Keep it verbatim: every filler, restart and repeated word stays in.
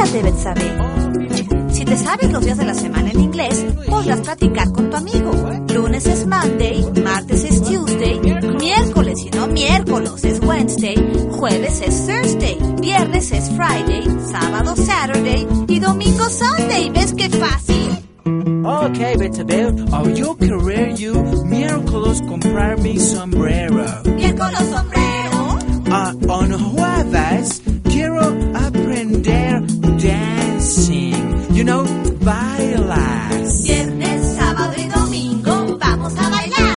Prepárate, Betsabe. Si te sabes los días de la semana en inglés, podrás practicar con tu amigo. Lunes es Monday, martes es Tuesday, miércoles y no miércoles es Wednesday, jueves es Thursday, viernes es Friday, sábado Saturday y domingo Sunday. ¿Ves qué fácil? Okay, Betsabe, oh, yo querer you miércoles comprar mi sombrero. Miércoles